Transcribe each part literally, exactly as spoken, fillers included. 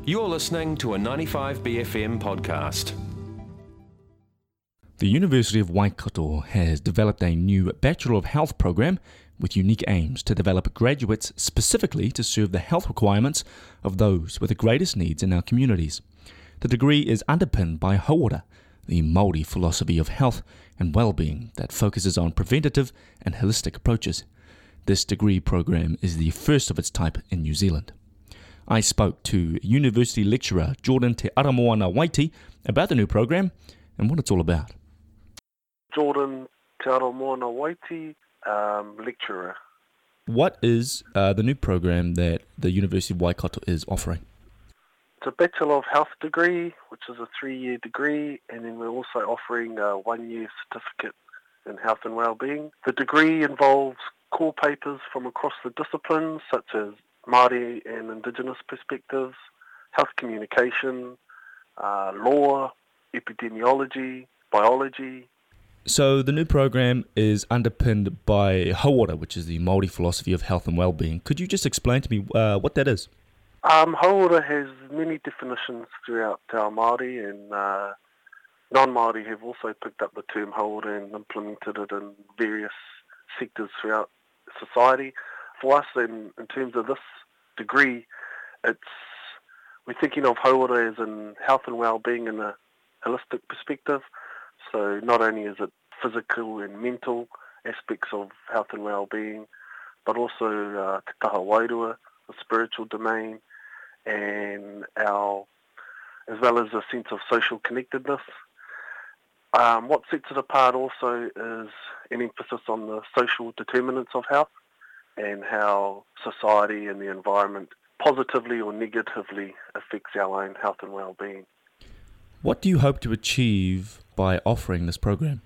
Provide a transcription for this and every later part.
You're listening to a ninety-five B F M podcast. The University of Waikato has developed a new Bachelor of Health program with unique aims to develop graduates specifically to serve the health requirements of those with the greatest needs in our communities. The degree is underpinned by Hauora, the Māori philosophy of health and well-being that focuses on preventative and holistic approaches. This degree program is the first of its type in New Zealand. I spoke to university lecturer Jordan Te Aramoana Waiti about the new program and what it's all about. Jordan Te Aramoana Waiti, um, lecturer. What is uh, the new program that the University of Waikato is offering? It's a Bachelor of Health degree, which is a three-year degree, and then we're also offering a one-year certificate in health and well-being. The degree involves core papers from across the disciplines, such as Māori and Indigenous perspectives, health communication, uh, law, epidemiology, biology. So the new program is underpinned by Hauora, which is the Māori philosophy of health and well-being. Could you just explain to me uh, what that is? Um, Hauora has many definitions throughout Te Ao Māori, and uh, non-Māori have also picked up the term Hauora and implemented it in various sectors throughout society. For us, in, in terms of this degree, it's we're thinking of Hauora as in health and well-being in a holistic perspective. So not only is it physical and mental aspects of health and well-being, but also uh, te taha wairua, the spiritual domain, and our, as well as a sense of social connectedness. Um, what sets it apart also is an emphasis on the social determinants of health and how society and the environment positively or negatively affects our own health and well-being. What do you hope to achieve by offering this program?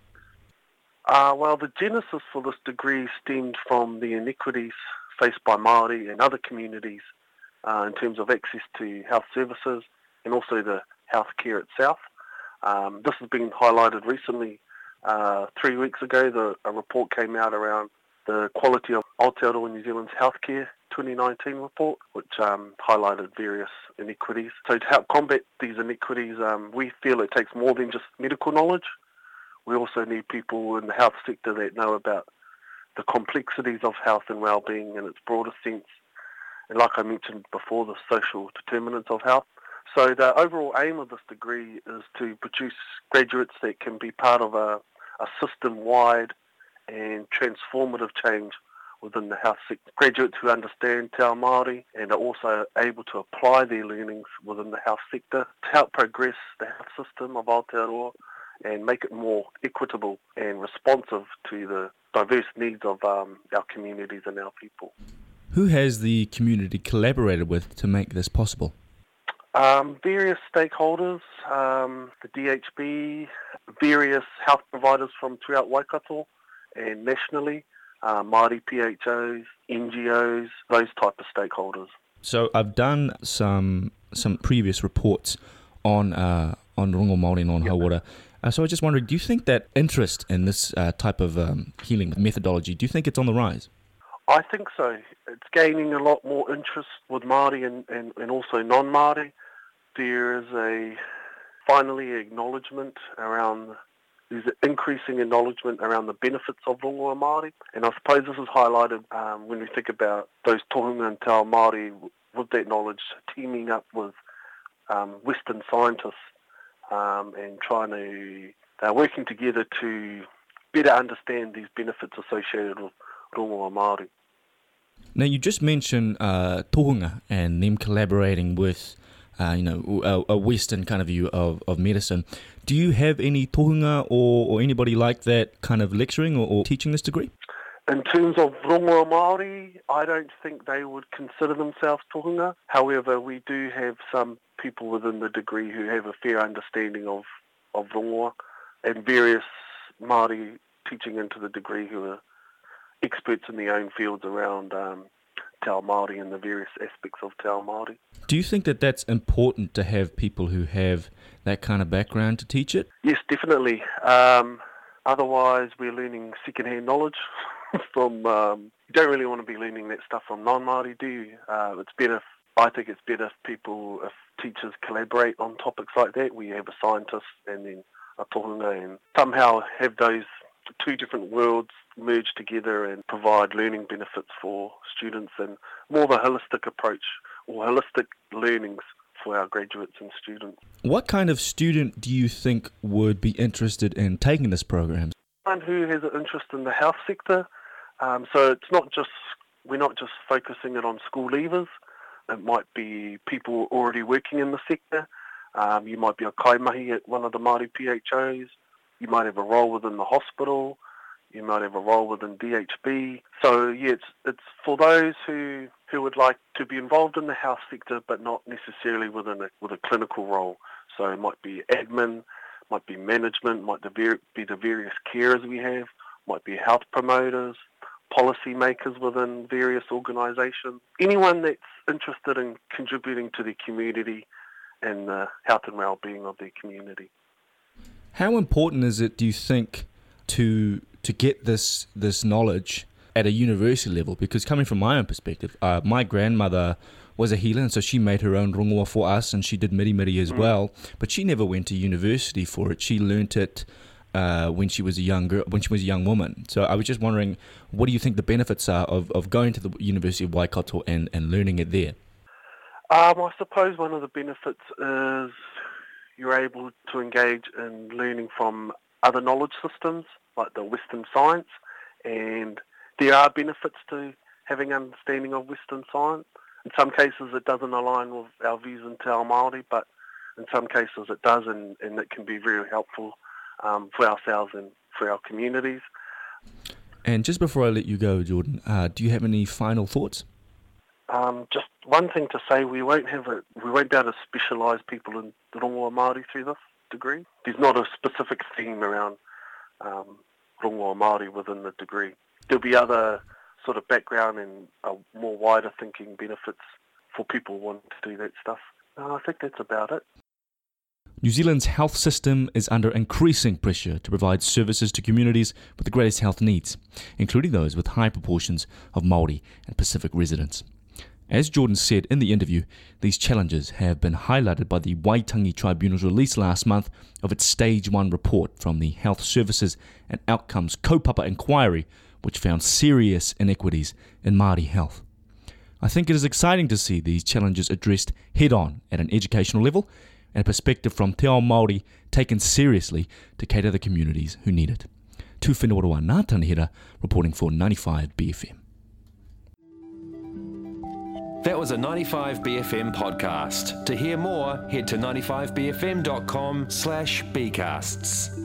Uh, well, the genesis for this degree stemmed from the inequities faced by Māori and other communities uh, in terms of access to health services and also the healthcare itself. Um, this has been highlighted recently. Uh, three weeks ago, the, a report came out around the quality of Aotearoa New Zealand's healthcare twenty nineteen report, which um, highlighted various inequities. So to help combat these inequities, um, we feel it takes more than just medical knowledge. We also need people in the health sector that know about the complexities of health and well-being in its broader sense. And like I mentioned before, the social determinants of health. So the overall aim of this degree is to produce graduates that can be part of a, a system-wide and transformative change within the health sector. Graduates who understand Te Ao Māori and are also able to apply their learnings within the health sector to help progress the health system of Aotearoa and make it more equitable and responsive to the diverse needs of um, our communities and our people. Who has the community collaborated with to make this possible? Um, various stakeholders, um, the D H B, various health providers from throughout Waikato and nationally, uh, Māori P H Os, N G Os, those type of stakeholders. So I've done some some previous reports on uh, on Rongo Māori and on yep. Hauora. Uh, so I was just wondering, do you think that interest in this uh, type of um, healing methodology, do you think it's on the rise? I think so. It's gaining a lot more interest with Māori and, and, and also non-Māori. There is a finally acknowledgement around, there's an increasing acknowledgement around the benefits of rongoa Māori. And I suppose this is highlighted um, when we think about those tohunga and Te Ao Māori with that knowledge teaming up with um, Western scientists um, and trying to, they're working together to better understand these benefits associated with rongoa Māori. Now you just mentioned uh, tohunga and them collaborating with Uh, you know, a, a Western kind of view of, of medicine. Do you have any tohunga or, or anybody like that kind of lecturing or, or teaching this degree? In terms of rongoa Māori, I don't think they would consider themselves tohunga. However, we do have some people within the degree who have a fair understanding of, of rongoa and various Māori teaching into the degree who are experts in their own fields around um, Te Ao Māori and the various aspects of Te Ao Māori. Do you think that that's important to have people who have that kind of background to teach it? Yes, definitely. Um, otherwise, we're learning second-hand knowledge from... Um, you don't really want to be learning that stuff from non-Māori, do you? Uh, it's better I think it's better if people, if teachers collaborate on topics like that. We have a scientist and then a tohunga, and somehow have those two different worlds merge together and provide learning benefits for students and more of a holistic approach or holistic learnings for our graduates and students. What kind of student do you think would be interested in taking this program? Someone who has an interest in the health sector. Um, so it's not just, we're not just focusing it on school leavers. It might be people already working in the sector. Um, you might be a kaimahi at one of the Māori P H Os. You might have a role within the hospital. You might have a role within D H B. So yeah, it's, it's for those who, who would like to be involved in the health sector, but not necessarily within a, with a clinical role. So it might be admin, might be management, might be the various carers we have, might be health promoters, policy makers within various organisations. Anyone that's interested in contributing to the community and the health and well-being of their community. How important is it, do you think, to to get this this knowledge at a university level? Because coming from my own perspective, uh, my grandmother was a healer, and so she made her own rongoa for us, and she did miri miri as mm. well. But she never went to university for it. She learnt it uh, when she was a young girl, when she was a young woman. So I was just wondering, what do you think the benefits are of, of going to the University of Waikato and, and learning it there? Um, I suppose one of the benefits is you're able to engage in learning from other knowledge systems, like the Western science, and there are benefits to having understanding of Western science. In some cases it doesn't align with our views in Te Ao Māori, but in some cases it does, and, and it can be very helpful um, for ourselves and for our communities. And just before I let you go, Jordan, uh, do you have any final thoughts? Um, just one thing to say, we won't have a, we won't be able to specialise people in the rongoa Māori through this degree. There's not a specific theme around um, rongoa Māori within the degree. There'll be other sort of background and uh, more wider thinking benefits for people wanting to do that stuff. Uh, I think that's about it. New Zealand's health system is under increasing pressure to provide services to communities with the greatest health needs, including those with high proportions of Māori and Pacific residents. As Jordan said in the interview, these challenges have been highlighted by the Waitangi Tribunal's release last month of its Stage one report from the Health Services and Outcomes Kaupapa Inquiry, which found serious inequities in Māori health. I think it is exciting to see these challenges addressed head-on at an educational level and a perspective from Te Ao Māori taken seriously to cater the communities who need it. Tu Whenua Ngā Tanihira, reporting for ninety-five B F M. That was a ninety-five B F M podcast. To hear more, head to ninety-five b f m dot com slash b casts.